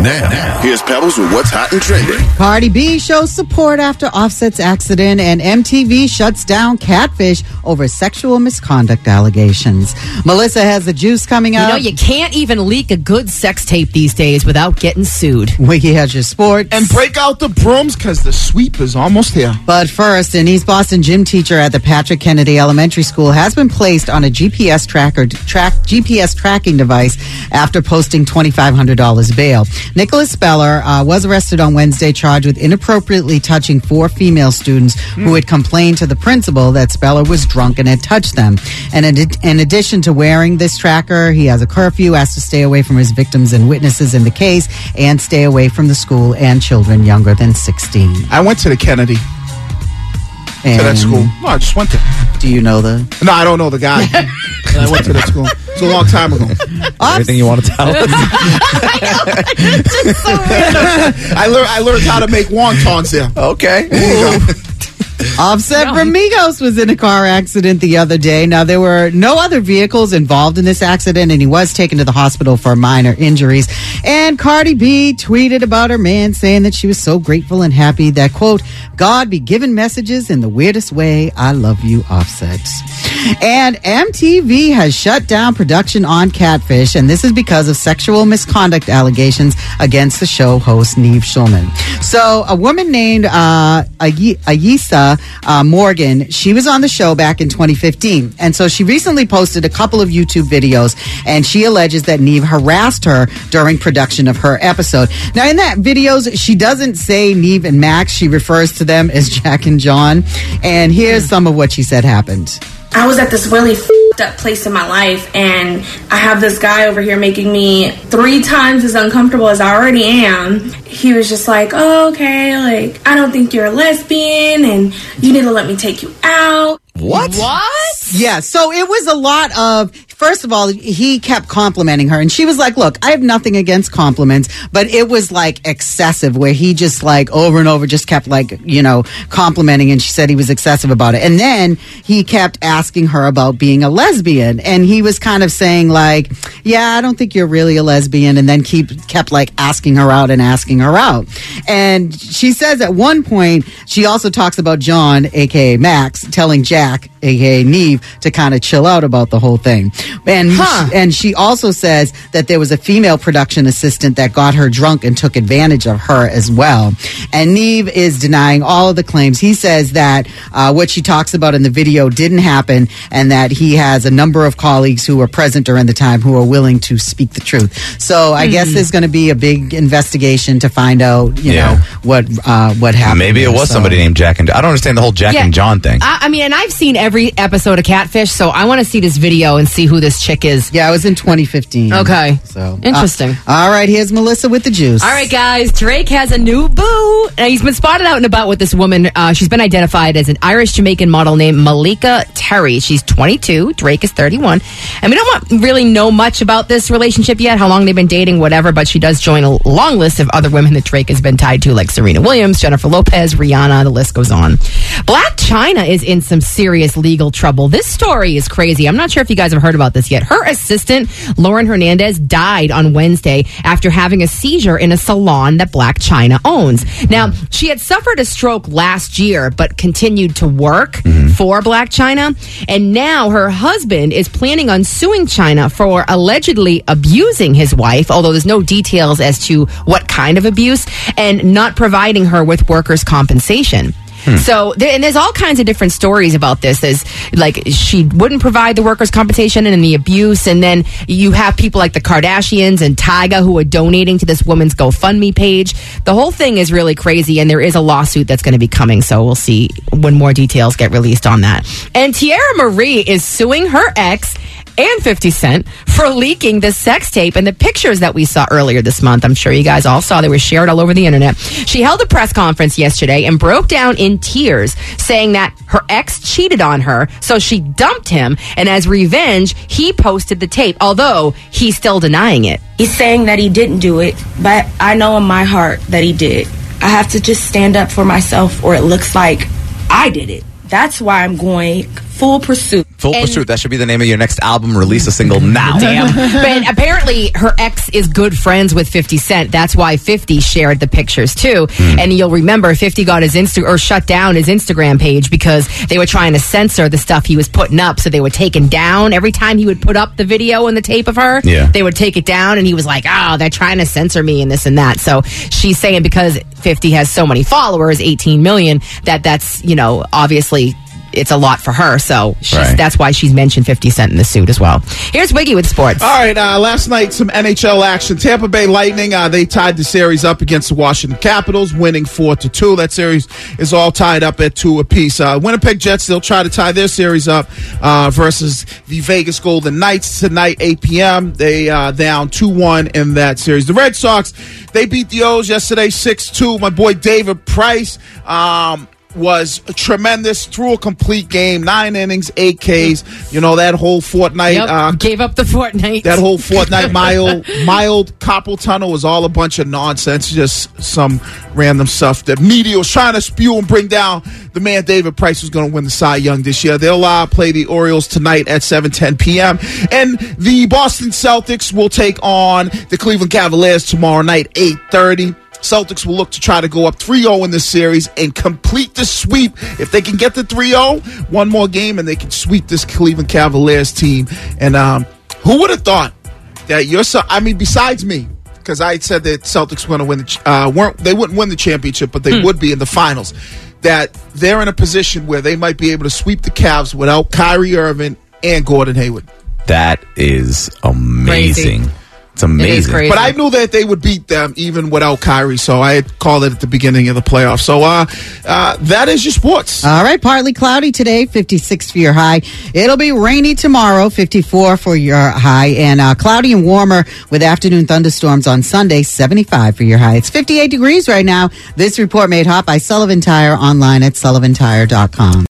Now, here's Pebbles with what's hot and trending. Cardi B shows support after Offset's accident, and MTV shuts down Catfish over sexual misconduct allegations. Melissa has the juice coming up. You know, you can't even leak a good sex tape these days without getting sued. Wiki has your sports. And break out the brooms because the sweep is almost here. But first, an East Boston gym teacher at the Patrick Kennedy Elementary School has been placed on a GPS tracking device after posting $2,500 bail. Nicholas Speller was arrested on Wednesday, charged with inappropriately touching 4 female students who had complained to the principal that Speller was drunk and had touched them. And in addition to wearing this tracker, he has a curfew, asked to stay away from his victims and witnesses in the case, and stay away from the school and children younger than 16. I went to the Kennedy. And to that school. No, I just went there. Do you know the... No, I don't know the guy. But I went to that school. It's a long time ago. Everything you want to tell us? I learned how to make wontons there. Okay. There you go. Offset Ramigos was in a car accident the other day. Now, there were no other vehicles involved in this accident, and he was taken to the hospital for minor injuries. And Cardi B tweeted about her man, saying that she was so grateful and happy that, quote, God be giving messages in the weirdest way. I love you, Offset. And MTV has shut down production on Catfish, and this is because of sexual misconduct allegations against the show host Neve Schulman. So a woman named Ayisa Morgan, she was on the show back in 2015, and so she recently posted a couple of YouTube videos, and she alleges that Neve harassed her during production of her episode. Now, in that videos, she doesn't say Neve and Max. She refers to them as Jack and John, and here's some of what she said happened. I was at this really f***ed up place in my life, and I have this guy over here making me 3 times as uncomfortable as I already am. He was just like, oh, okay, like, I don't think you're a lesbian, and you need to let me take you out. What? Yeah, so it was a lot of, first of all, he kept complimenting her, and she was like, look, I have nothing against compliments, but it was like excessive, where he just like over and over just kept like, you know, complimenting, and she said he was excessive about it. And then he kept asking her about being a lesbian, and he was kind of saying like, yeah, I don't think you're really a lesbian, and then kept like asking her out. And she says at one point, she also talks about John, aka Max, telling Jack, aka Neve, to kind of chill out about the whole thing. And she also says that there was a female production assistant that got her drunk and took advantage of her as well. And Neve is denying all of the claims. He says that what she talks about in the video didn't happen, and that he has a number of colleagues who were present during the time who are willing to speak the truth. So I guess there's going to be a big investigation to find out, you know, what happened. Maybe it was somebody named Jack and... I don't understand the whole Jack and John thing. I mean, and I've seen every episode of Catfish, so I want to see this video and see who this chick is. Yeah, it was in 2015. Okay. So interesting. All right, here's Melissa with the juice. All right, guys. Drake has a new boo. He's been spotted out and about with this woman. She's been identified as an Irish-Jamaican model named Malika Terry. She's 22. Drake is 31. And we don't really know much about this relationship yet, how long they've been dating, whatever, but she does join a long list of other women that Drake has been tied to, like Serena Williams, Jennifer Lopez, Rihanna, the list goes on. Blac Chyna is in some serious legal trouble. This story is crazy. I'm not sure if you guys have heard about this yet. Her assistant, Lauren Hernandez, died on Wednesday after having a seizure in a salon that Blac Chyna owns. Now, she had suffered a stroke last year, but continued to work for Blac Chyna. And now her husband is planning on suing Chyna for allegedly abusing his wife, although there's no details as to what kind of abuse, and not providing her with workers' compensation. So, there's all kinds of different stories about this. There's like she wouldn't provide the workers' compensation and the abuse, and then you have people like the Kardashians and Tyga who are donating to this woman's GoFundMe page. The whole thing is really crazy, and there is a lawsuit that's going to be coming, so we'll see when more details get released on that. And Tierra Marie is suing her ex and 50 Cent for leaking the sex tape and the pictures that we saw earlier this month. I'm sure you guys all saw. They were shared all over the internet. She held a press conference yesterday and broke down in tears, saying that her ex cheated on her, so she dumped him, and as revenge, he posted the tape, although he's still denying it. He's saying that he didn't do it, but I know in my heart that he did. I have to just stand up for myself, or it looks like I did it. That's why I'm going Full Pursuit. Full Pursuit. That should be the name of your next album. Release a single now. Damn. But apparently her ex is good friends with 50 Cent. That's why 50 shared the pictures too. And you'll remember 50 got his shut down his Instagram page because they were trying to censor the stuff he was putting up. So they were taken down. Every time he would put up the video and the tape of her, they would take it down. And he was like, oh, they're trying to censor me and this and that. So she's saying because 50 has so many followers, 18 million, that's, obviously it's a lot for her. So that's why she's mentioned 50 Cent in the suit as well. Here's Wiggy with sports. All right, last night, some NHL action. Tampa Bay Lightning, they tied the series up against the Washington Capitals, winning 4-2. That series is all tied up at 2 apiece. Winnipeg Jets, they'll try to tie their series up versus the Vegas Golden Knights tonight, 8 p.m. They down 2-1 in that series. The Red Sox, they beat the O's yesterday 6-2. My boy David Price was tremendous, threw a complete game, 9 innings, 8 Ks. That whole fortnight. Gave up the fortnight. That whole fortnight mild carpal tunnel was all a bunch of nonsense, just some random stuff that media was trying to spew and bring down. The man David Price was going to win the Cy Young this year. They'll play the Orioles tonight at 7:10 p.m. And the Boston Celtics will take on the Cleveland Cavaliers tomorrow night, 8:30. Celtics will look to try to go up 3-0 in this series and complete the sweep. If they can get the 3-0, one more game, and they can sweep this Cleveland Cavaliers team. And who would have thought that besides me, because I said that Celtics were going to win they wouldn't win the championship, but they would be in the finals, that they're in a position where they might be able to sweep the Cavs without Kyrie Irving and Gordon Hayward. That is amazing. Crazy. It's amazing. But I knew that they would beat them even without Kyrie, so I had called it at the beginning of the playoffs. So that is your sports. All right, partly cloudy today, 56 for your high. It'll be rainy tomorrow, 54 for your high, and cloudy and warmer with afternoon thunderstorms on Sunday, 75 for your high. It's 58 degrees right now. This report made hot by Sullivan Tire, online at sullivantire.com.